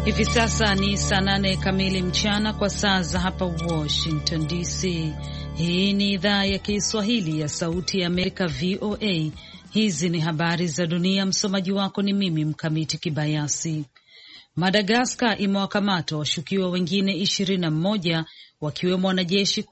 Hivi sasa ni saa 8 kamili mchana kwa saa za hapa Washington DC. Hii ni idhaa ya Kiswahili ya Sauti ya Amerika, VOA. Hizi ni habari za dunia. Msomaji wako ni mimi Mkamiti Kibayasi. Madagaskar imewakamata washukiwa wengine 21 wakiwemo wanajeshi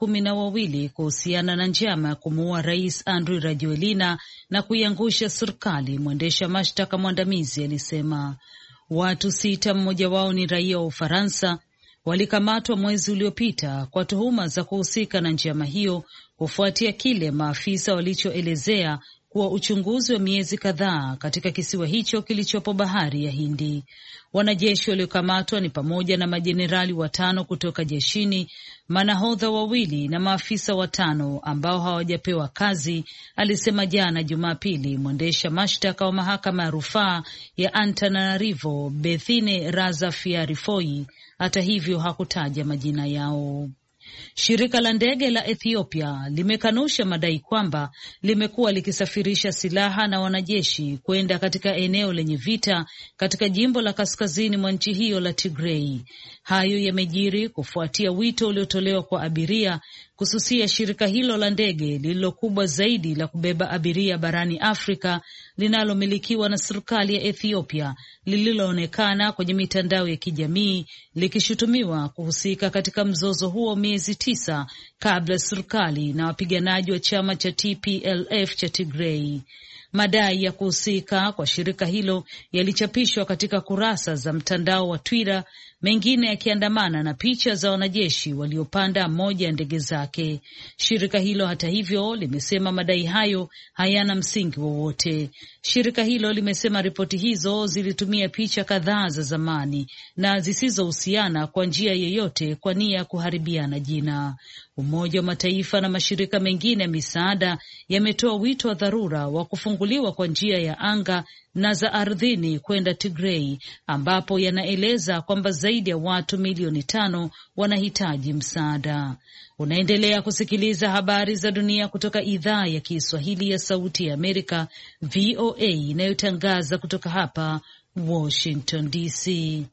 12 kuhusiana na njama ya kumuua Rais Andry Rajoelina na kuiangusha serikali. Mwendesha mashtaka mwandamizi alisema watu 6, mmoja wao ni raia wa Ufaransa, walikamatwa mwezi uliopita kwa tuhuma za kuhusika na njama hiyo, kufuatia kile maafisa walichoelezea kuwa uchunguzi wa miezi kadhaa katika kisiwa hicho kilichopo bahari ya Hindi. Wanajeshi waliokamatwa ni pamoja na majenerali 5 kutoka jeshini, manahodha 2 na maafisa 5 ambao hawajapewa kazi, alisema jana Jumapili mwendesha mashtaka wa mahakama ya rufaa ya Antananarivo Bethine Razafiarifoi. Hata hivyo hakutaja majina yao. Shirika la ndege la Ethiopia limekanusha madai kwamba limekuwa likisafirisha silaha na wanajeshi kwenda katika eneo lenye vita katika jimbo la kaskazini mwa nchi hiyo la Tigray. Hayo yamejiri kufuatia wito uliotolewa kwa abiria kususia shirika hilo la ndege lililo kubwa zaidi la kubeba abiria barani Afrika linalomilikiwa na serikali ya Ethiopia, lililoonekana kwenye mitandao ya kijamii likishutumiwa kuhusika katika mzozo huo miezi 9 kabla serikali na wapiganaji wa chama cha TPLF cha Tigray. Madai ya kuhusika kwa shirika hilo yalichapishwa katika kurasa za mtandao wa Twitter, mengine yakiandamana na picha za wanajeshi waliopanda moja ya ndege zake. Shirika hilo hata hivyo limesema madai hayo hayana msingi wowote. Shirika hilo limesema ripoti hizo zilitumia picha kadhaa za zamani na zisizohusiana kwa njia yoyote kwa nia ya kuharibiana jina. Umoja wa Mataifa na mashirika mengine ya misaada yametoa wito wa dharura wa kufunguliwa kwa njia ya anga na za ardhini kwenda Tigray, ambapo yanaeleza kwamba zaidi ya watu milioni 5 wanahitaji msaada. Unaendelea kusikiliza habari za dunia kutoka idhaa ya Kiswahili ya Sauti ya Amerika, VOA, inayotangaza kutoka hapa Washington DC.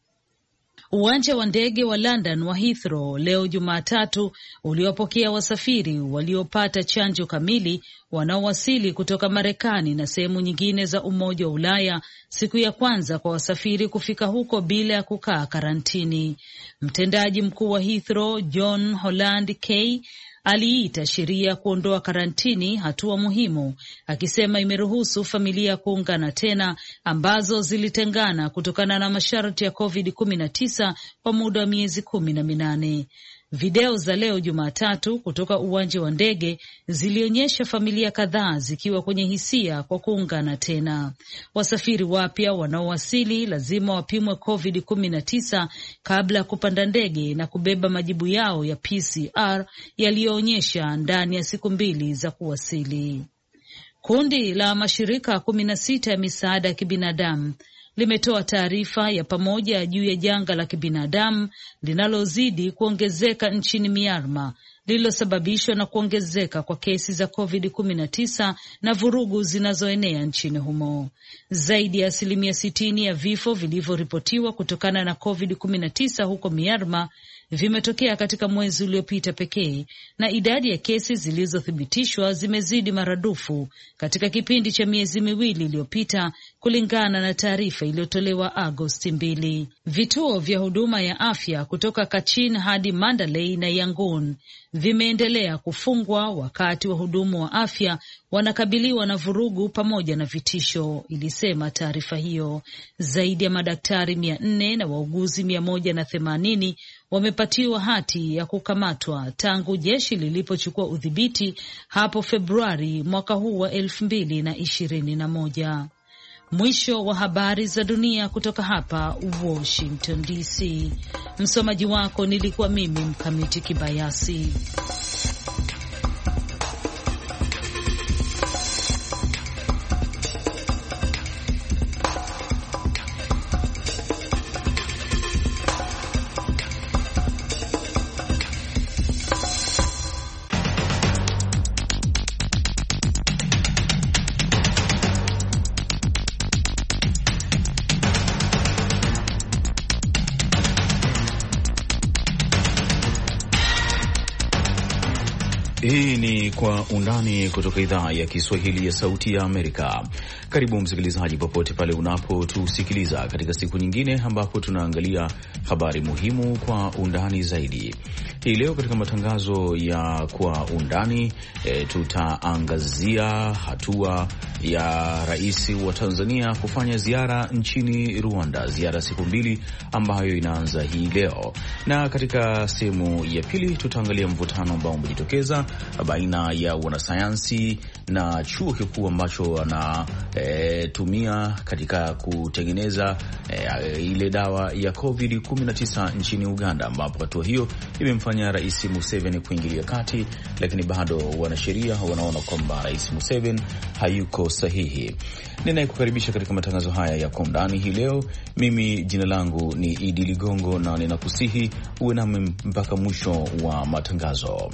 Uwanja wa ndege wa London wa Heathrow leo Jumatatu uliwapokea wasafiri waliopata chanjo kamili wanaowasili kutoka Marekani na sehemu nyingine za Umoja wa Ulaya, siku ya kwanza kwa wasafiri kufika huko bila ya kukaa karantini. Mtendaji mkuu wa Heathrow, John Holland Kay, aliita sheria kuondoa karantini hatua muhimu, akisema imeruhusu familia kuungana tena ambazo zilitengana kutokana na masharti ya COVID-19 kwa muda wa miezi 18. Video za leo Jumatatu kutoka uwanja wa ndege zilionyesha familia kadhaa zikiwa kwenye hisia kwa kuungana tena. Wasafiri wapya wanaowasili lazima wapimwe COVID-19 kabla ya kupanda ndege na kubeba majibu yao ya PCR yaliyoonyesha ndani ya siku 2 za kuwasili. Kundi la mashirika 16 ya misaada ya kibinadamu limetoa taarifa ya pamoja juu ya janga la kibinadamu linalozidi kuongezeka nchini Myanmar, lililosababishwa na kuongezeka kwa kesi za COVID-19 na vurugu zinazoenea nchini humo. Zaidi ya 60% ya vifo vilivyoripotiwa kutokana na COVID-19 huko Myanmar vimetokea katika mwezi uliopita pekee, na idadi ya kesi zilizothibitishwa zimezidi maradufu katika kipindi cha miezi 2 iliyopita, kulingana na taarifa iliyotolewa Agosti 2. Vituo vya huduma ya afya kutoka Kachin hadi Mandalay na Yangon vimeendelea kufungwa wakati wahudumu wa afya wanakabiliwa na vurugu pamoja na vitisho, ilisema taarifa hiyo. Zaidi ya madaktari 400 na wauguzi 180 wamepatiwa hati ya kukamatwa tangu jeshi lilipochukua udhibiti hapo Februari mwaka huu wa 2021. Mwisho wa habari za dunia kutoka hapa Washington DC. Msomaji wako nilikuwa mimi Mkamiti Kibayasi. Hii ni Kwa Undani kutoka idhaa ya Kiswahili ya Sauti ya Amerika. Karibu msikilizaji, popote pale unapotusikiliza katika siku nyingine ambapo tunaangalia habari muhimu kwa undani zaidi. Hii leo katika matangazo ya Kwa Undani tutaangazia hatua ya rais wa Tanzania kufanya ziara nchini Rwanda, ziara siku 2 ambayo inaanza hii leo, na katika sehemu ya pili tutaangalia mvutano ambao umejitokeza baina ya wanasayansi na chuo kikuu ambacho wanatumia katika kutengeneza ile dawa ya COVID-19 nchini Uganda, ambapo hatua hiyo imemfanya Rais Museveni kuingilia kati, lakini bado wanasheria wanaona kwamba Rais Museveni hayuko sahihi. Ninayekukaribisha katika matangazo haya ya Kwa Undani hii leo, mimi jina langu ni Idi Ligongo, na ninakusihi uwe nami mpaka mwisho wa matangazo.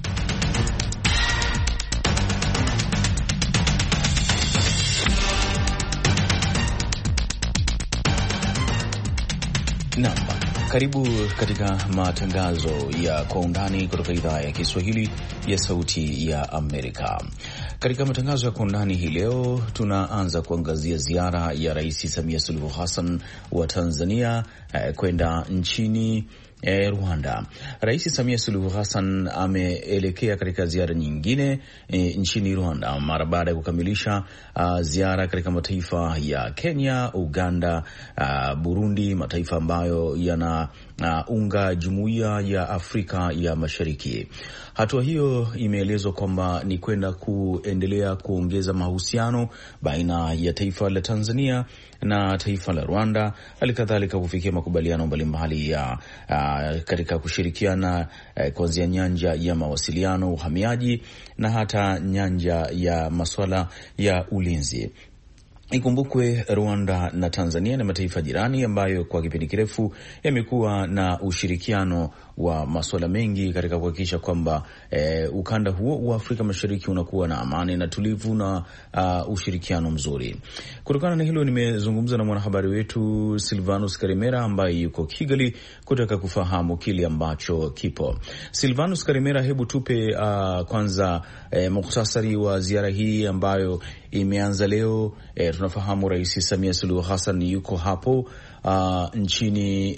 Naam, karibu katika matangazo ya Kwa Undani kutoka idhaa ya Kiswahili ya Sauti ya Amerika. Katika matangazo ya Kwa Undani hii leo tunaanza kuangazia ziara ya Rais Samia Suluhu Hassan wa Tanzania kwenda nchini Rwanda. Rais Samia Suluhu Hassan ameelekea katika ziara nyingine nchini Rwanda mara baada ya kukamilisha ziara katika mataifa ya Kenya, Uganda, Burundi, mataifa ambayo yanaunga Jumuiya ya Afrika ya Mashariki. Hatua hiyo imeelezwa kwamba ni kwenda kuendelea kuongeza mahusiano baina ya taifa la Tanzania na taifa la Rwanda, halikadhalika kufikia makubaliano mbalimbali ya katika kushirikiana kuanzia nyanja ya mawasiliano, uhamiaji na hata nyanja ya masuala ya ulinzi. Ikumbukwe Rwanda na Tanzania na mataifa jirani ambayo kwa kipindi kirefu yamekuwa na ushirikiano wa masuala mengi katika kuhakikisha kwamba ukanda huo wa Afrika Mashariki unakuwa na amani na tulivu na ushirikiano mzuri. Kutokana na hilo, nimezungumza na mwanahabari wetu Silvanus Karimera ambaye yuko Kigali kutaka kufahamu kile ambacho kipo. Silvanus Karimera, hebu tupe kwanza mukhtasari wa ziara hii ambayo imeanza leo. Tunafahamu Rais Samia Suluhu Hassan yuko hapo nchini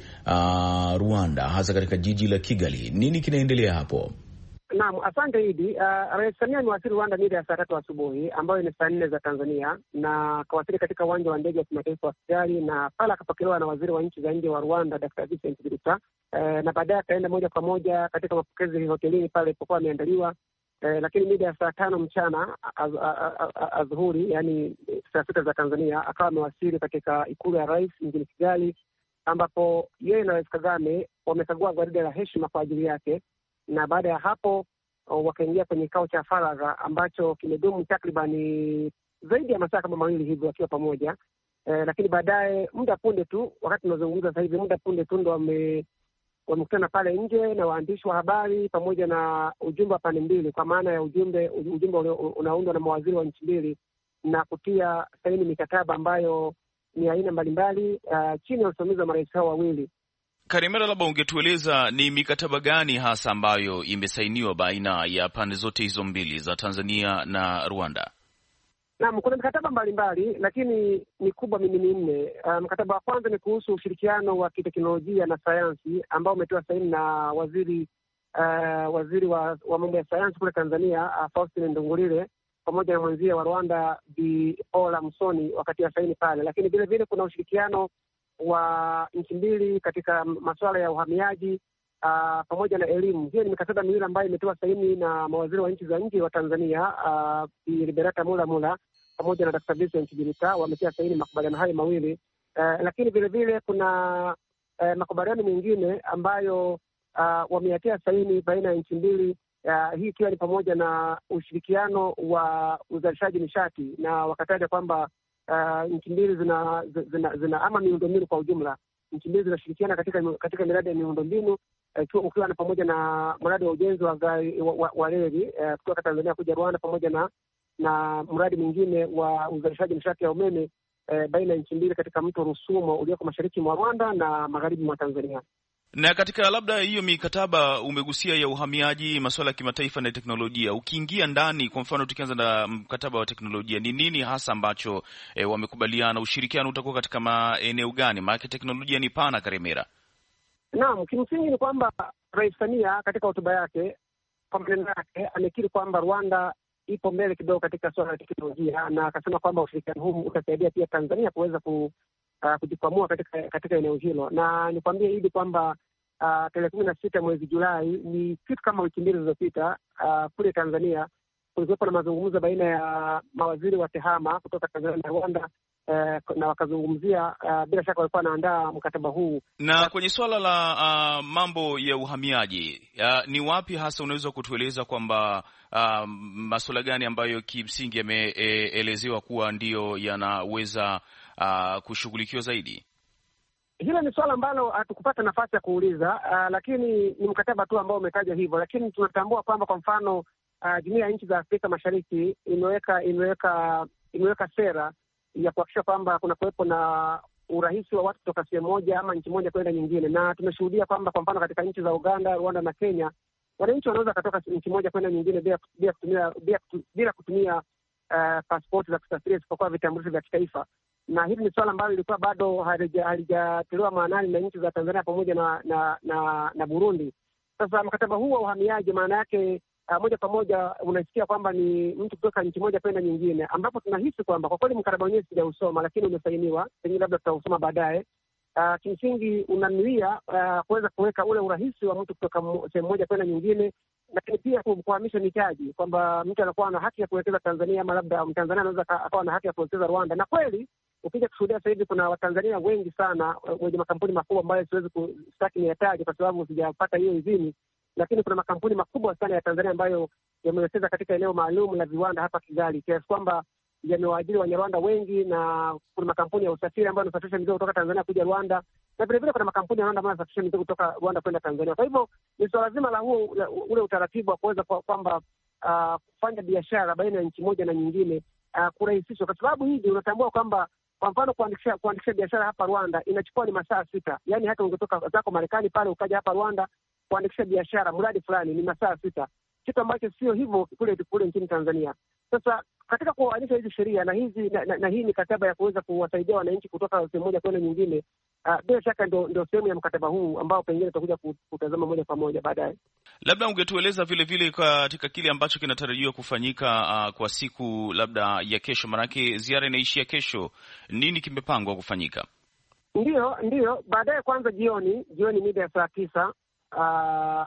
Rwanda, hasa katika jiji la Kigali. Nini kinaendelea hapo? Naam, asante Idi. Rais Samia amewasili Rwanda mida ya saa 3 asubuhi ambayo ni saa 4 za Tanzania, na kawasili katika uwanja wa ndege wa kimataifa wa Kigali, na pale akapokelewa na waziri wa nchi za nje wa Rwanda Dr. Vincent Biruta, na baadaye akaenda moja kwa moja katika mapokezi hotelini pale ilipokuwa ameandaliwa. Lakini mida ya saa 5 mchana adhuhuri, yani saa 6 za Tanzania, akawa amewasili katika ikulu ya rais mjini Kigali, ambapo yeye na Rais Kagame wamekagua gwaride la heshima kwa ajili yake, na baada ya hapo wakaingia kwenye kikao cha faragha ambacho kimedumu takribani zaidi ya masaa kama 2 hivi wakiwa pamoja. Lakini baadaye muda punde tu, wakati tunazungumza sasa hivi, muda punde tu ndo wamekutana pale nje na waandishi wa habari pamoja na ujumbe wa pande mbili, kwa maana ya ujumbe unaundwa na mawaziri wa nchi mbili, na kutia saini mikataba ambayo ni aina mbalimbali chini ya usimamizi wa marais hao wawili. Karimera, labda ungetueleza ni mikataba gani hasa ambayo imesainiwa baina ya pande zote hizo mbili za Tanzania na Rwanda? Naam, kuna mikataba mbalimbali, lakini ni kubwa minne. Mkataba wa kwanza ni kuhusu ushirikiano wa kiteknolojia na sayansi ambao umetoa saini na waziri wa mambo ya sayansi kule Tanzania, Faustin Ndungulile, pamoja na mwenzie wa Rwanda Bi Ola Musoni wakati ya saini pale. Lakini vile vile kuna ushirikiano wa nchi mbili katika masuala ya uhamiaji pamoja na elimu. Hiyo ni mikataba miwili ambayo imetoa saini na mawaziri wa nchi za nje wa Tanzania, Bi Liberata Mulamula pamoja na Dr. Vincent Biruta, wametia saini makubaliano hayo mawili. Lakini vile vile kuna makubaliano mengine ambayo wameyatia saini baina ya nchi mbili, hii ikiwa ni pamoja na ushirikiano wa uzalishaji nishati, na wakataja kwamba nchi mbili zina ama miundombinu kwa ujumla, nchi mbili zinashirikiana katika miradi ya miundombinu, ukiwa na pamoja na mradi wa ujenzi wa reli kutoka Tanzania kuja Rwanda, pamoja na mradi mwingine wa uzalishaji nishati ya umeme baina ya nchi mbili katika mto Rusumo ulioko mashariki mwa Rwanda na magharibi mwa Tanzania. Na katika labda hiyo mikataba umegusia ya uhamiaji, masuala ya kimataifa na teknolojia, ukiingia ndani, kwa mfano tukianza na mkataba wa teknolojia, ni nini hasa ambacho wamekubaliana? Ushirikiano utakuwa katika maeneo gani? Maana teknolojia ni pana, Karemera. Naam, kimsingi ni kwamba Rais Samia katika hotuba yake, kwa maneno yake, amekiri kwamba Rwanda ipo mbele kidogo katika suala la teknolojia, na akasema kwamba ushirikiano huu utasaidia pia Tanzania kuweza kujikwamua katika eneo hilo. Na nikwambie hili kwamba tarehe 16 mwezi Julai, ni kitu kama wiki mbili zilizopita, kule Tanzania kulikuwepo na mazungumzo baina ya mawaziri wa tehama kutoka Tanzania na Rwanda, na wakazungumzia, bila shaka walikuwa wanaandaa mkataba huu. Na kwenye suala la mambo ya uhamiaji, ni wapi hasa unaweza kutueleza kwamba masuala gani ambayo kimsingi yameelezewa kuwa ndiyo yanaweza kushughulikiwa zaidi? Hilo ni swala ambalo hatukupata nafasi ya kuuliza, lakini ni mkataba tu ambao umetaja hivyo. Lakini tunatambua kwamba kwa mfano Jumuiya ya Nchi za Afrika Mashariki imeweka sera ya kuhakikisha kwamba kuna kuwepo na urahisi wa watu kutoka sehemu moja ama nchi moja kwenda nyingine, na tumeshuhudia kwamba kwa mfano katika nchi za Uganda, Rwanda na Kenya, wananchi wanaweza kutoka nchi moja kwenda nyingine bila kutumia pasipoti za kusafiria isipokuwa vitambulisho vya kitaifa. Na hili ni swala ambalo lilikuwa bado halijatiliwa maanani na nchi za Tanzania pamoja na Burundi. Sasa mkataba huu wa uhamiaji, maana yake moja kwa moja unasikia kwamba ni mtu kutoka nchi moja kwenda nyingine, ambapo tunahisi kwamba kwa kweli mkataba wenyewe sijausoma, lakini umesainiwa, pengine labda tutausoma baadaye. Kimsingi unanuia kuweza kuweka ule urahisi wa mtu kutoka sehemu moja kwenda nyingine, lakini pia kuhamisha mitaji, kwamba mtu anakuwa na haki ya kuwekeza Tanzania, ama labda Mtanzania anaweza akawa na haki ya kuwekeza Rwanda. Na kweli ukija kushuhudia sasa hivi kuna Watanzania wengi sana wenye makampuni makubwa ambayo siwezi kustaki niyataje kwa sababu sijapata hiyo idhini, lakini kuna makampuni makubwa sana ya Tanzania ambayo yamewekeza katika eneo maalum la viwanda hapa Kigali, kiasi kwamba yamewaajiri Wanyarwanda wengi, na kuna makampuni ya usafiri ambayo yanasafirisha mizigo kutoka Tanzania kuja Rwanda, na vile vile kuna makampuni ya Rwanda ambayo yanasafirisha mizigo kutoka Rwanda kwenda Tanzania. Kwa hivyo ni swala zima la ule utaratibu wa kuweza kwamba kufanya biashara baina ya nchi moja na nyingine kurahisishwa, kwa sababu hivi unatambua kwamba kwa mfano kuandikisha biashara hapa Rwanda inachukua ni masaa 6. Yaani hata ungetoka zako Marekani pale ukaja hapa Rwanda kuandikisha biashara mradi fulani ni masaa 6, kitu ambacho sio hivyo kule nchini Tanzania. Sasa katika kuainisha hizi sheria na hii mikataba ya kuweza kuwasaidia wananchi kutoka sehemu moja kwenda nyingine, bila shaka ndio sehemu ya mkataba huu ambao pengine tutakuja kutazama moja kwa moja baadaye. Labda ungetueleza vile vile katika kile ambacho kinatarajiwa kufanyika kwa siku labda ya kesho, maanake ziara inaishia kesho, nini kimepangwa kufanyika? Ndiyo, baadaye kwanza jioni mida ya saa 9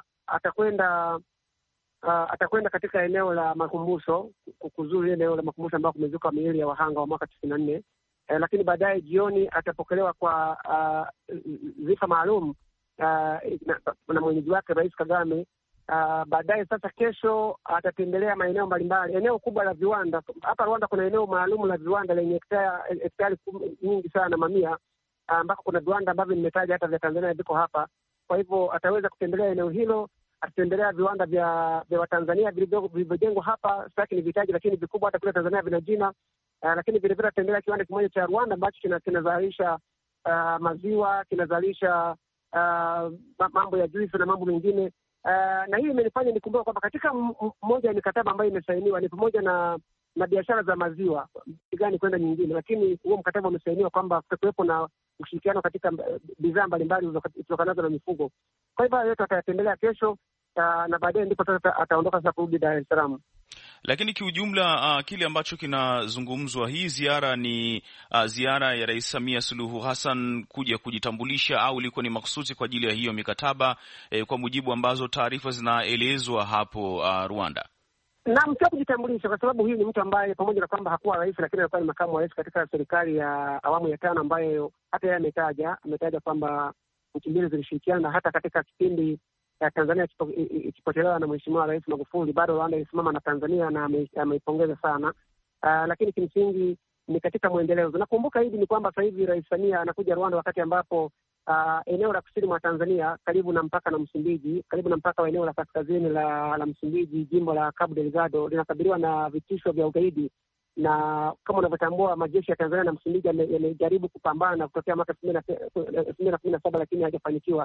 atakwenda katika eneo la makumbusho, kuzuru eneo la makumbusho ambao kumezuka miili ya wahanga wa mwaka 94. Lakini baadaye jioni atapokelewa kwa zifa maalum na mwenyeji wake Rais Kagame. Baadaye sasa kesho atatembelea maeneo mbalimbali, eneo kubwa la viwanda hapa Rwanda. Kuna eneo maalum la viwanda lenye hektari nyingi sana, mamia, ambako kuna viwanda ambavyo nimetaja hata vya Tanzania viko hapa. Kwa hivyo ataweza kutembelea eneo hilo, atatembelea viwanda vya Watanzania vilivyojengwa hapa. Sitaki ni vitaji, lakini vikubwa hata kule Tanzania vina jina. Lakini vile vile atatembelea kiwanda kimoja cha Rwanda ambacho kinazalisha maziwa, kinazalisha mambo ya juisi na mambo mengine. Na hii imenifanya nikumbuka kwamba katika mmoja ya mikataba ambayo imesainiwa ni pamoja na biashara za maziwa gani kwenda nyingine, lakini huo mkataba umesainiwa kwamba kutakuwepo na ushirikiano katika bidhaa mbalimbali zitokanazo na mifugo. Kwa hivyo yote atayatembelea kesho, na baadaye ndipo sasa ataondoka sasa kurudi Dar es Salaam. Lakini kiujumla, kile ambacho kinazungumzwa, hii ziara ni ziara ya Rais Samia Suluhu Hassan kuja kujitambulisha, au ilikuwa ni mahususi kwa ajili ya hiyo mikataba kwa mujibu ambazo taarifa zinaelezwa hapo Rwanda? Naam, sio kujitambulisha, kwa sababu huyu ni mtu ambaye pamoja na kwamba hakuwa rais, lakini alikuwa ni makamu wa rais katika serikali ya awamu ya 5, ambayo hata yeye ametaja kwamba nchi mbili zilishirikiana hata katika kipindi Tanzania ikipotelewa na Mheshimiwa Rais Magufuli, bado Rwanda ilisimama na Tanzania na ameipongeza sana. Lakini kimsingi ni katika mwendelezo. Nakumbuka hivi ni kwamba sasa hivi Rais Samia anakuja Rwanda wakati ambapo eneo la kusini mwa Tanzania karibu na mpaka na Msumbiji, karibu na mpaka wa eneo la kaskazini la Msumbiji, jimbo la Cabo Delgado linakabiliwa na vitisho vya ugaidi, na kama unavyotambua majeshi ya Tanzania na Msumbiji yamejaribu kupambana kutokea mwaka 2017 lakini hajafanikiwa.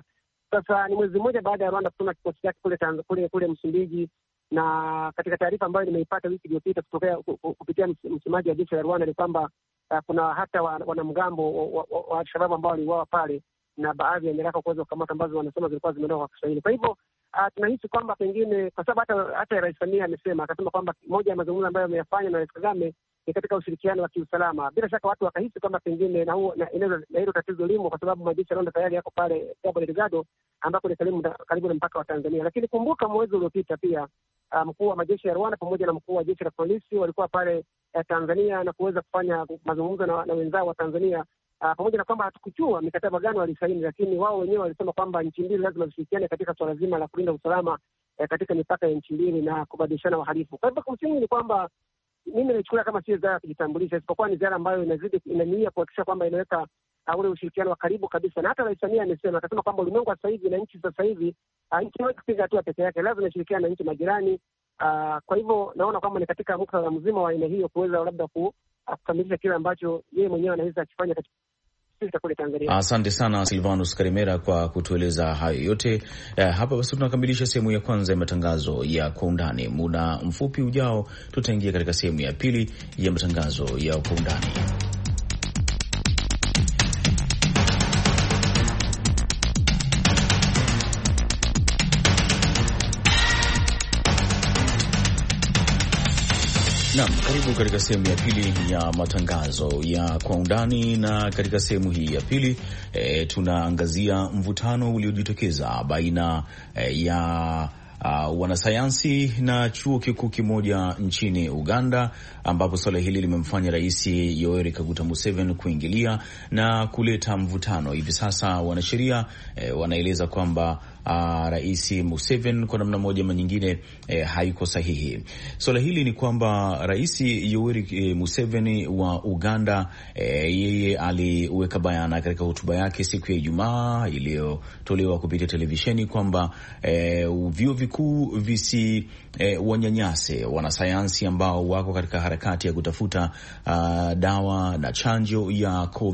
Sasa ni mwezi mmoja baada ya Rwanda kutuma kikosi chake kule Msumbiji, na katika taarifa ambayo nimeipata wiki iliyopita kupitia msemaji wa jeshi la Rwanda ni kwamba kuna hata wanamgambo wa Al-Shabaab ambao waliuawa pale, na baadhi ya nyaraka kuweza kukamata ambazo wanasema zilikuwa zimeondoka kwa Kiswahili. Kwa hivyo tunahisi kwamba pengine, kwa sababu hata Rais Samia akasema kwamba moja ya mazungumzo ambayo ameyafanya na Rais Kagame ni katika ushirikiano wa kiusalama. Bila shaka watu wakahisi kwamba pengine na hilo tatizo limo, kwa sababu majeshi ya Rwanda tayari yako pale Cabo Delgado, ambako ni karibu na mpaka wa Tanzania. Lakini kumbuka mwezi uliopita pia mkuu wa majeshi ya Rwanda pamoja na mkuu wa jeshi la polisi walikuwa pale Tanzania na kuweza kufanya mazungumzo na wenzao wa Tanzania, pamoja na kwamba hatukujua mikataba gani walisaini, lakini wao wenyewe walisema kwamba nchi mbili lazima zishirikiane katika swala zima la kulinda usalama katika mipaka ya nchi mbili na kubadilishana wahalifu. Kwa hivyo kimsingi ni kwamba mimi naichukulia kama si ziara ya kujitambulisha, isipokuwa ni ziara ambayo inania kuhakikisha kwamba inaweka ule ushirikiano wa karibu kabisa. Na hata Rais Samia akasema kwamba ulimwengu sasa hivi na nchi sasa hivi, nchi haiwezi kupiga hatua peke yake, lazima ishirikiane na nchi majirani. Kwa hivyo naona kwamba ni katika muktadha mzima wa aina hiyo kuweza labda kukamilisha kile ambacho yeye mwenyewe anaweza akifanya katika kule Tanzania. Asante sana Silvanus Karimera kwa kutueleza hayo yote. Hapa basi tunakamilisha sehemu ya kwanza ya matangazo ya Kwa Undani. Muda mfupi ujao tutaingia katika sehemu ya pili ya matangazo ya Kwa Undani. Naam, karibu katika sehemu ya pili ya matangazo ya Kwa Undani, na katika sehemu hii ya pili tunaangazia mvutano uliojitokeza baina ya wanasayansi na chuo kikuu kimoja nchini Uganda, ambapo swala hili limemfanya Rais Yoweri Kaguta Museveni kuingilia na kuleta mvutano. Hivi sasa wanasheria wanaeleza kwamba Rais Museveni kwa namna moja ama nyingine haiko sahihi. Swala hili ni kwamba Rais Yoweri Museveni wa Uganda yeye aliweka bayana katika hotuba yake siku ya Ijumaa iliyotolewa kupitia televisheni kwamba vyuo vikuu visi wanyanyase wanasayansi ambao wako katika harakati ya kutafuta dawa na chanjo ya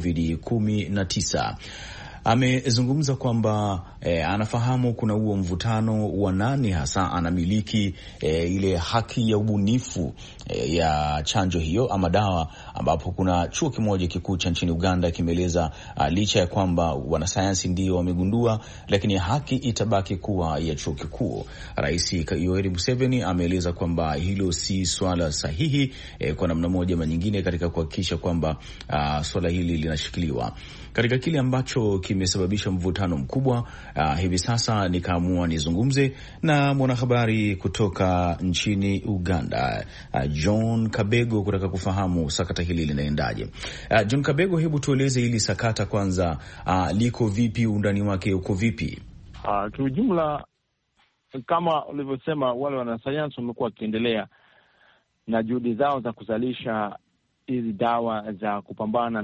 COVID-19. Amezungumza kwamba anafahamu kuna huo mvutano wa nani hasa anamiliki ile haki ya ubunifu ya chanjo hiyo ama dawa, ambapo kuna chuo kimoja kikuu cha nchini Uganda kimeeleza licha ya kwamba wanasayansi ndio wamegundua, lakini haki itabaki kuwa ya chuo kikuu. Rais Yoweri Museveni ameeleza kwamba hilo si swala sahihi kwa namna moja ama nyingine, katika kuhakikisha kwamba swala hili linashikiliwa. Katika kile ambacho kimesababisha mvutano mkubwa hivi sasa, nikaamua nizungumze na mwanahabari kutoka nchini Uganda, John Kabego, kutaka kufahamu sakata hili linaendaje. John Kabego, hebu tueleze hili sakata kwanza, liko vipi, undani wake uko vipi? Kiujumla, kama ulivyosema, wale wanasayansi wamekuwa wakiendelea na juhudi zao za kuzalisha hizi dawa za kupambana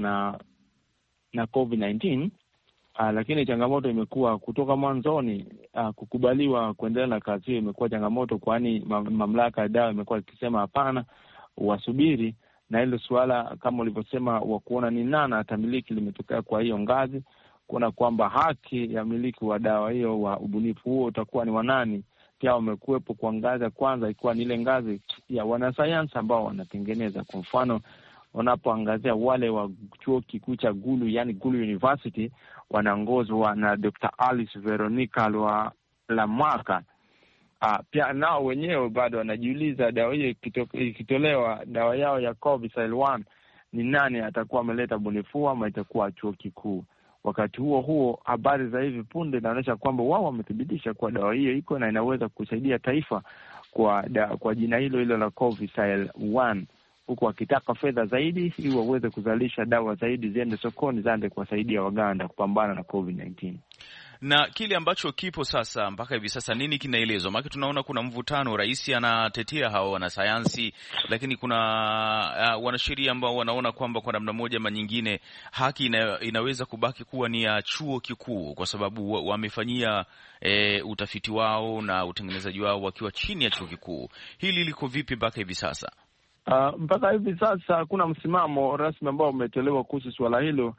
na COVID-19, lakini changamoto imekuwa kutoka mwanzoni, kukubaliwa kuendelea na kazi hiyo imekuwa changamoto, kwani mamlaka ya dawa imekuwa ikisema hapana, wasubiri. Na hilo suala kama ulivyosema wa kuona ni nani atamiliki limetokea kwa hiyo ngazi, kuona kwamba haki ya miliki wa dawa hiyo wa ubunifu huo utakuwa ni wanani. Pia wamekuwepo kwa ngazi ya kwanza, ikiwa ni ile ngazi ya wanasayansi ambao wanatengeneza. Kwa mfano, wanapoangazia wale wa chuo kikuu cha Gulu, yani Gulu University, wanaongozwa na Dr. Alice Veronica Lamwaka. Pia nao wenyewe bado wanajiuliza, dawa hiyo ikitolewa, dawa yao ya COVID-1, ni nani atakuwa ameleta bunifu ama itakuwa chuo kikuu? Wakati huo habari za hivi punde inaonyesha kwamba wao wamethibitisha kuwa dawa hiyo iko na inaweza kusaidia taifa kwa jina hilo la COVID-1, huku wakitaka fedha zaidi ili waweze kuzalisha dawa zaidi ziende sokoni, ziende kuwasaidia Waganda kupambana na COVID-19. Na kile ambacho kipo sasa mpaka hivi sasa, nini kinaelezwa? Maana tunaona kuna mvutano, rais anatetea hao wanasayansi, lakini kuna wanasheria ambao wanaona kwamba kwa namna moja ama nyingine haki inaweza kubaki kuwa ni ya chuo kikuu, kwa sababu wamefanyia utafiti wao na utengenezaji wao wakiwa chini ya chuo kikuu. Hili liko vipi mpaka hivi sasa? Mpaka hivi sasa kuna msimamo rasmi ambao umetolewa kuhusu swala hilo.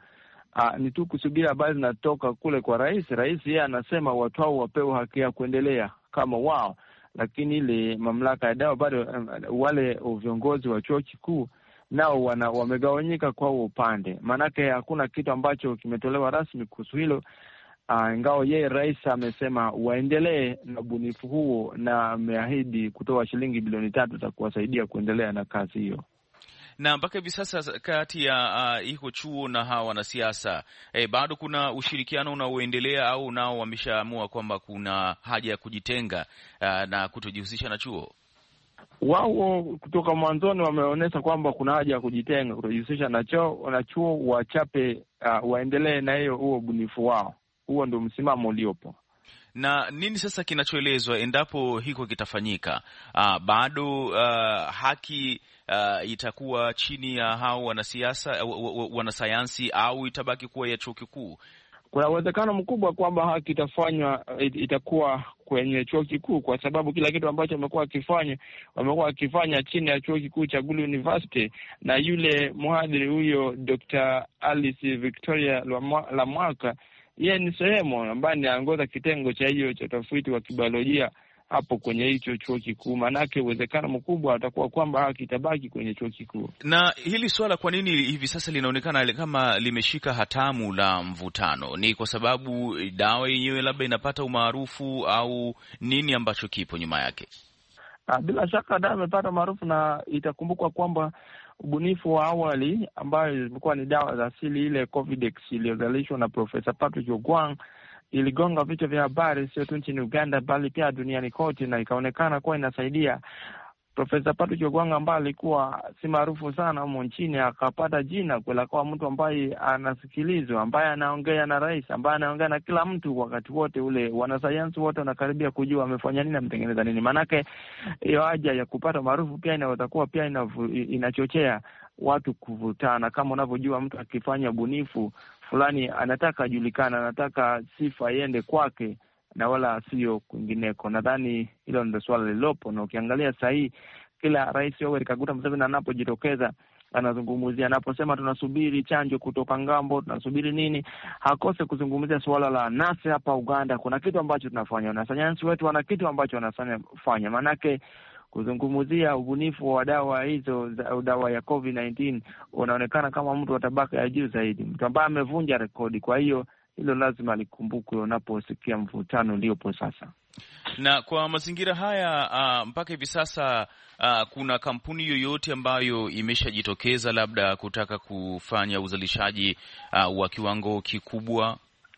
ni tu kusubiri habari zinatoka kule kwa rais. Rais yeye anasema watu hao wapewe haki ya kuendelea kama wao, lakini ile mamlaka ya dawa bado, wale viongozi wa chuo kikuu nao wamegawanyika kwa upande. Maanake hakuna kitu ambacho kimetolewa rasmi kuhusu hilo, ingawa yeye rais amesema waendelee na ubunifu huo na ameahidi kutoa shilingi bilioni 3 za kuwasaidia kuendelea na kazi hiyo. Na mpaka hivi sasa kati ya iko chuo na hawa wanasiasa bado kuna ushirikiano unaoendelea, au nao wameshaamua kwamba kuna haja ya kujitenga na kutojihusisha na chuo? Wao kutoka mwanzoni wameonyesha kwamba kuna haja ya kujitenga, kutojihusisha na chuo, wachape waendelee na huo ubunifu wao. Huo ndio msimamo uliopo. Na nini sasa kinachoelezwa endapo hiko kitafanyika? Bado haki itakuwa chini ya hao wanasayansi au itabaki kuwa ya chuo kikuu? Kuna uwezekano mkubwa kwamba haki itakuwa kwenye chuo kikuu, kwa sababu kila kitu ambacho wamekuwa wakifanya chini ya chuo kikuu cha Gulu University, na yule mhadhiri huyo Dr. Alice Victoria Lamwaka, yeye ni sehemu ambaye anaongoza kitengo cha hiyo cha utafiti wa kibiolojia hapo kwenye hicho chuo kikuu. Manake uwezekano mkubwa atakuwa kwamba haki itabaki kwenye chuo kikuu. Na hili swala kwa nini hivi sasa linaonekana kama limeshika hatamu la mvutano? Ni kwa sababu dawa yenyewe labda inapata umaarufu, au nini ambacho kipo nyuma yake? Bila shaka dawa imepata maarufu, na itakumbukwa kwamba ubunifu wa awali ambayo ilikuwa ni dawa za asili, ile Covidex iliyozalishwa na Profesa Patrick Ogwang, iligonga vichwa vya habari sio tu nchini Uganda bali pia duniani kote, na ikaonekana kuwa inasaidia. Profesa Patrick Ogwang ambaye alikuwa si maarufu sana humo nchini, akapata jina kwa mtu ambaye anasikilizwa, ambaye anaongea na rais, ambaye anaongea na kila mtu wakati wote ule. Wanasayansi wote wanakaribia kujua amefanya nini, ametengeneza nini. Manake hiyo haja ya kupata maarufu pia inaweza pia inachochea watu kuvutana. Kama unavyojua, mtu akifanya ubunifu fulani anataka ajulikana, anataka sifa iende kwake na wala sio kwingineko. Nadhani hilo ndio swala lilopo, na ukiangalia sasa hii kila rais Yoweri Kaguta Museveni anapojitokeza anazungumzia, anaposema tunasubiri chanjo kutoka ngambo, tunasubiri nini, hakose kuzungumzia swala la nasi hapa Uganda. Kuna kitu ambacho tunafanya, na sayansi wetu wana kitu ambacho wanafanya. Manake kuzungumzia ubunifu wa dawa hizo, dawa ya COVID-19, unaonekana kama mtu wa tabaka ya juu zaidi, mtu ambaye amevunja rekodi. Kwa hiyo hilo lazima likumbukwe unaposikia mvutano uliopo sasa. Na kwa mazingira haya mpaka hivi sasa kuna kampuni yoyote ambayo imeshajitokeza labda kutaka kufanya uzalishaji wa kiwango kikubwa?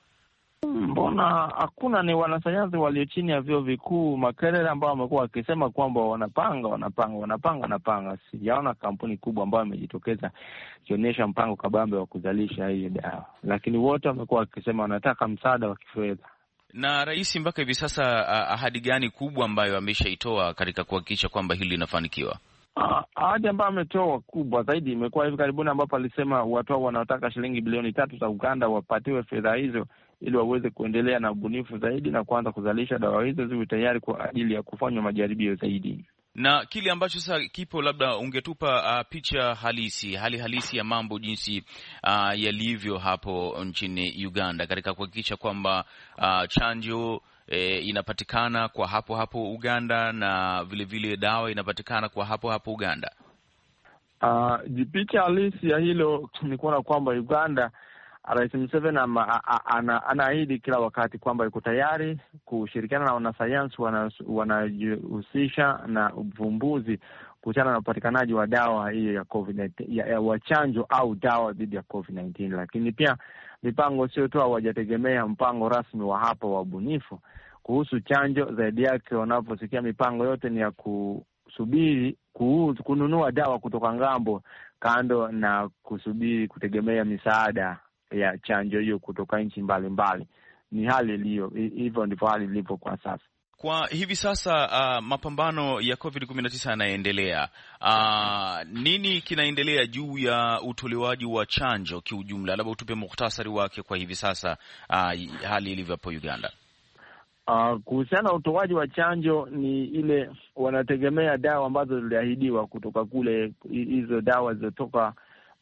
Mbona hakuna? Ni wanasayansi walio chini ya vyuo vikuu Makerere ambao wamekuwa wakisema kwamba wanapanga. Sijaona kampuni kubwa ambayo imejitokeza kionyesha mpango kabambe wa kuzalisha hiyo dawa, lakini wote wamekuwa wakisema wanataka msaada wa kifedha. Na rais mpaka hivi sasa ahadi gani kubwa ambayo ameshaitoa katika kuhakikisha kwamba hili linafanikiwa? Ahadi ambayo ametoa kubwa zaidi imekuwa hivi karibuni, ambapo alisema watu wanaotaka shilingi bilioni 3 za Uganda wapatiwe fedha hizo ili waweze kuendelea na ubunifu zaidi na kuanza kuzalisha dawa hizo ziwe tayari kwa ajili ya kufanywa majaribio zaidi. Na kile ambacho sasa kipo, labda ungetupa picha hali halisi ya mambo jinsi yalivyo hapo nchini Uganda katika kuhakikisha kwamba chanjo inapatikana kwa hapo Uganda, na vile dawa inapatikana kwa hapo Uganda. Picha halisi ya hilo ni kuona kwamba Uganda, Rais Museveni anaahidi kila wakati kwamba yuko tayari kushirikiana na wanasayansi wanajihusisha na uvumbuzi kuhusiana na upatikanaji wa dawa hiyo ya COVID-19, wa chanjo au dawa dhidi ya COVID-19. Lakini pia mipango sio tu, hawajategemea mpango rasmi wa hapa wa ubunifu kuhusu chanjo. Zaidi yake wanaposikia mipango yote ni ya kusubiri kununua dawa kutoka ngambo, kando na kusubiri kutegemea misaada ya chanjo hiyo kutoka nchi mbalimbali. Ni hali iliyo hivyo, ndivyo hali ilivyo kwa sasa. Kwa hivi sasa mapambano ya COVID-19 yanaendelea. Nini kinaendelea juu ya utolewaji wa chanjo kiujumla? Labda utupe muhtasari wake kwa hivi sasa, hali ilivyo hapo Uganda. Kuhusiana na utoaji wa chanjo, ni ile wanategemea dawa ambazo ziliahidiwa kutoka kule, hizo dawa zilizotoka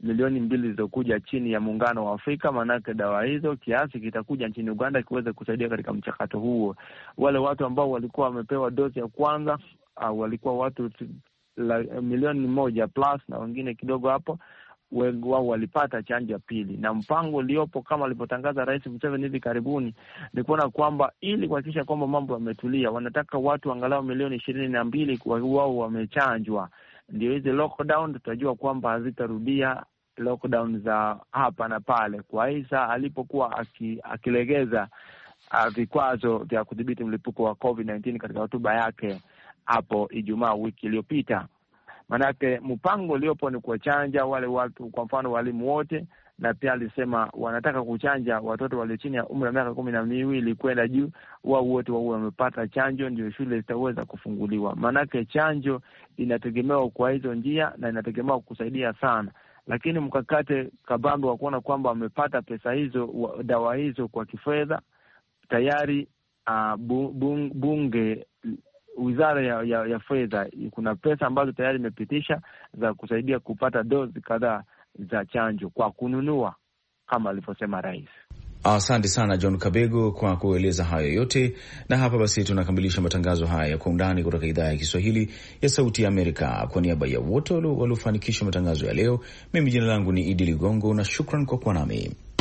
milioni 2 zilizokuja chini ya muungano wa Afrika. Maanake dawa hizo kiasi kitakuja nchini Uganda kiweze kusaidia katika mchakato huo. Wale watu ambao walikuwa wamepewa dozi ya kwanza walikuwa watu milioni 1 plus na wengine kidogo hapo, wao walipata chanjo ya pili. Na mpango uliopo kama alivyotangaza Rais Museveni hivi karibuni ni kuona kwamba ili kuhakikisha kwamba mambo yametulia, wanataka watu angalau milioni 22 wao wamechanjwa. Ndio hizi lockdown tutajua kwamba hazitarudia lockdown za hapa na pale. Kwa Isa alipokuwa akilegeza vikwazo vya kudhibiti mlipuko wa COVID-19 katika hotuba yake hapo Ijumaa wiki iliyopita. Manake mpango uliopo ni kuwachanja wale watu, kwa mfano walimu wote, na pia alisema wanataka kuchanja watoto walio chini ya umri wa miaka 12 kwenda juu, wao wote wao wamepata chanjo ndio shule zitaweza kufunguliwa. Manake chanjo inategemewa kwa hizo njia na inategemewa kusaidia sana. Lakini mkakate kabambe wa kuona kwamba wamepata pesa hizo, dawa hizo kwa kifedha tayari, bunge Wizara ya fedha kuna pesa ambazo tayari imepitisha za kusaidia kupata dozi kadhaa za chanjo kwa kununua kama alivyosema rais. Asante sana John Kabego kwa kueleza hayo yote, na hapa basi tunakamilisha matangazo haya ya Kwa Undani kutoka idhaa ya Kiswahili ya Sauti ya Amerika. Kwa niaba ya wote waliofanikisha matangazo ya leo, mimi jina langu ni Idi Ligongo na shukran kwa kuwa nami.